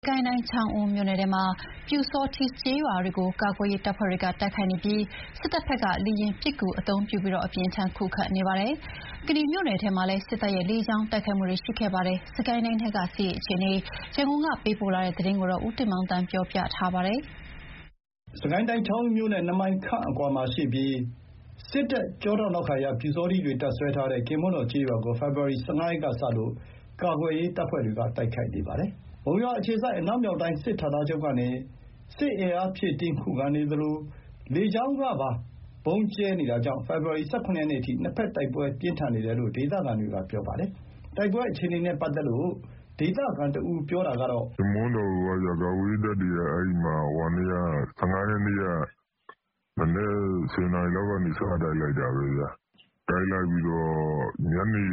ကိုင်းတိုင်းချောင်းဦးမြို့နယ်ထဲမှာပျူစောထီးကျေးရွာတွေကိုကာကွယ်ရေးတပ်ဖွဲ့တွေကတိုက်ခိုက်နေပြီးစစ်တပ်ဘက်ကလေယာဉ်ပစ်ကူအသုံးပြုပြီးအပြင်းထန်ခုခံနေပါတယ်။ကနီမြို့နယ်ထဲမှာလည်းစစ်တပ်ရဲ့လေကြောင်းတိုက်ခိုက်မှုတွေရှိခဲ့ပါတယ်။စစ်ကိုင်းတိုင်းထဲကစစ်ရေးအခြေအနေရန်ကုန်ကပေးပို့လာတဲ့သတင်းကိုဦးတင်မောင်တန်းပြောပြထားပါတယ်။စစ်ကိုင်းတိုင်းချောင်းဦးမြို့နဲ့2 မိုင်ခန့်အကွာမှာရှိပြီးစစ်တပ်ကျောထောက်နောက်ခံရပျူစောထီးတွေတပ်စွဲထားတဲ့ကင်မွန်းတော်ကျေးရွာကိုဖေဖော်ဝါရီ15 ရက်ကစလို့ကာကွယ်ရေးတပ်ဖွဲ့တွေကတိုက်ခိုက်နေပါတယ်။မုံရွာအခြေစိုက်အနောက်မြောက်တိုင်းစစ်ဌာနချုပ်ကနေစစ်အင်အားဖြည့်တင်းခုခံနေသလိုလေကြောင်းကပါဗုံးကြဲနေတာကြောင့်ဖေဖော်ဝါရီ17 ရက်နေ့အထိနှစ်ဖက်တိုက်ပွဲပြင်းထန်နေတယ်လို့ဒေသခံတွေကပြောပါတယ်။တိုက်ပွဲအခြေအနေနဲ့ပတ်သက်လို့ဒေသခံတဦးပြောတာကတော့ကင်မွန်းတော်ကကာကွယ်ရေးတပ်တွေကအဲ့မှာ15 ရက်နေ့ကမနေ့10 နာရီလောက်ကနေစတိုက်လိုက်တာပဲဗျ။တိုက်လိုက်ပြီးတော့ညနေ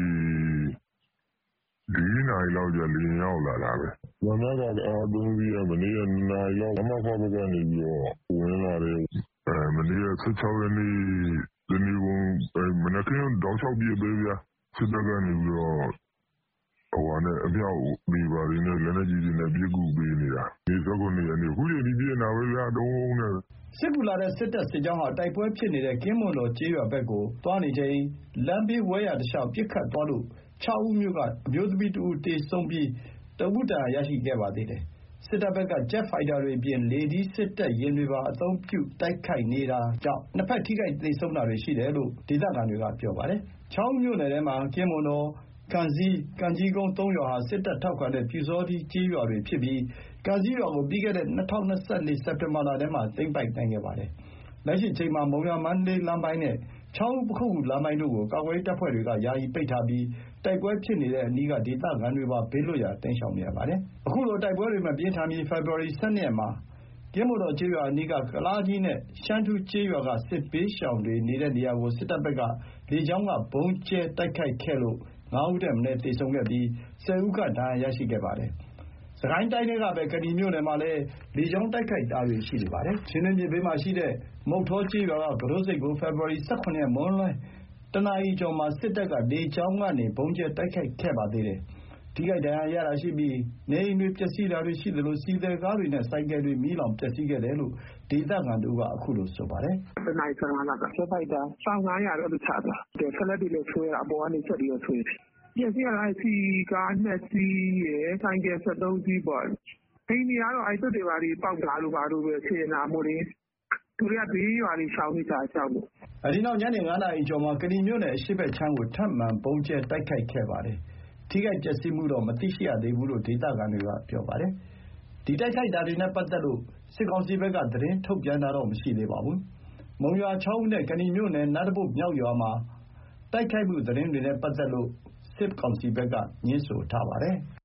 4 နာရီလောက်ကျလေယာဉ်ရောက်လာတာပဲ။မနက်ကအားသုံးပြီးမနေ့က2 နာရီလောက်မမဖဘက်ကနေပြီးတော့ဝင်လာတယ်။မနေ့က16 ရက်နေ့တနေ့ကုန်မနက်ခင်းတောက်လျှောက်ပြည့်ပေးဗျ။စစ်တပ်ကနေပြီးတော့အမြောက်တွေပါနေနဲ့လက်နက်ကြီးတွေနဲ့ပြစ်ကူပေးနေတာ။ဒီ19 ရက်နေ့ခုချိန်ဒီပြည့်နာပဲဗျတုံးနဲ့စစ်ကူလာတဲ့စစ်တပ်စစ်ကြောင်းဟာတိုက်ပွဲဖြစ်နေတဲ့ကင်းမွန်တော်ကျေးရွာဘက်ကိုသွားနေချိန်လမ်းဘေးဝဲယာတလျှောက်ပစ်ခတ်သွားလို့6 ဦးမြို့ကအမျိုးသမီးတဦးသေဆုံးပြီးတဦးဒဏ်ရာရရှိခဲ့ပါသေးတယ်။စစ်တပ်ဘက်ကဂျက်ဖိုက်တာတွေအပြင်လေထီးစစ်တပ်ယာဉ်တွေပါအသုံးပြုတိုက်ခိုက်နေတာကြောင့်နှစ်ဖက်ထိခိုက်သေဆုံးတာတွေရှိတယ်လို့ဒေသခံတွေကပြောပါတယ်။ချောင်းဦးမြို့နယ်ထဲမှာကင်းမွန်တော်ကံစည်းကံကြီးကုန်း3 ရွာဟာစစ်တပ်ထောက်ခံတဲ့ပျူစောထီးကျေးရွာတွေဖြစ်ပြီးကံစည်းရွာကိုပြီးခဲ့တဲ့2024 စက်တင်ဘာလထဲမှာသိမ်းပိုက်နိုင်ခဲ့ပါတယ်။လက်ရှိချိန်မှာမုံရွာမန္တလေးလမ်းပိုင်းနဲ့ချောင်းဦးပခုက္ကူလမ်းပိုင်းတို့ကိုကာကွယ်ရေးတပ်ဖွဲ့တွေကယာယီပိတ်ထားပြီးတိုက်ပွဲဖြစ်နေတဲ့အနီးကဒေသခံတွေပါဘေးလွတ်ရာတိမ်းရှောင်နေရပါတယ်။အခုလိုတိုက်ပွဲတွေမပြင်းထန်မီဖေဖော်ဝါရီ12 ရက်မှာကင်းမွန်တော်ကျေးရွာအနီးကကုလားကြီးနဲ့ရှမ်းထူးကျေးရွာကစစ်ဘေးရှောင်တွေနေတဲ့နေရာကိုစစ်တပ်ဘက်ကလေကြောင်းကဗုံးကြဲတိုက်ခိုက်ခဲ့လို့5 ဦးထက်မနည်းသေဆုံးခဲ့ပြီး10 ဦးခန့်ဒဏ်ရာရရှိခဲ့ပါတယ်။စစ်ကိုင်းတိုင်းထဲကပဲကနီမြို့နယ်မှာလည်းလေကြောင်းတိုက်ခိုက်တာတွေရှိနေပါတယ်။ချင်းတွင်းမြစ်ဘေးမှာရှိတဲ့မုဌောကျေးရွာကကတိုးစိတ်ကိုဖေဖော်ဝါရီ17 ရက်မွန်းလွဲ1 နာရီကျော်မှာစစ်တပ်ကလေကြောင်းကနေဗုံးကြဲတိုက်ခိုက်ခဲ့ပါသေးတယ်။ထိခိုက်ဒဏ်ရာရတာရှိပြီးနေအိမ်တွေပျက်စီးတာတွေရှိသလိုဆီသည်ကားတွေနဲ့ဆိုင်ကယ်တွေမီးလောင်ပျက်စီးခဲ့တယ်လို့ဒေသခံတဦးကအခုလိုဆိုပါတယ်။1 နာရီ 15 လောက်ကဂျက်ဖိုက်တာပေါင်900တော့ချသွားတယ်။ဖလက်တွေလည်းဆွဲတာအပေါ်ကနေချက်ပြီးတော့ဆွဲတယ်။ပျက်စီးရတာဆီကား2 စီးရယ်ဆိုင်ကယ်73 စီးပေါ့။အိမ်တွေကတော့သွပ်တွေပါတွေပေါက်တာလို့ပါလို့ပဲဖြစ်နေတာမို့လေသူတွေကဘေးရွာတွေရှောင်နေတာကြောက်လို့အဲဒီနောက်ညနေ9 နာရီကျော်မှာကနီမြို့နယ်အရှေ့ဘက်ခြမ်းကိုထပ်မံဗုံးကြဲတိုက်ခိုက်ခဲ့ပါတယ်။ထိခိုက်ပျက်စီးမှုတော့မသိရှိရသေးဘူးလို့ဒေသခံတွေကပြောပါတယ်။ဒီတိုက်ခိုက်တာတွေနဲ့ပတ်သက်လို့စစ်ကောင်စီဘက်ကသတင်းထုတ်ပြန်တာတော့မရှိသေးပါဘူး။မုံရွာချောင်းဦးနဲ့ကနီမြို့နယ်နတ်တပုတ်မြောက်ရွာမှာတိုက်ခိုက်မှုသတင်းတွေနဲ့ပတ်သက်လို့စစ်ကောင်စီဘက်ကငြင်းဆိုထားပါတယ်။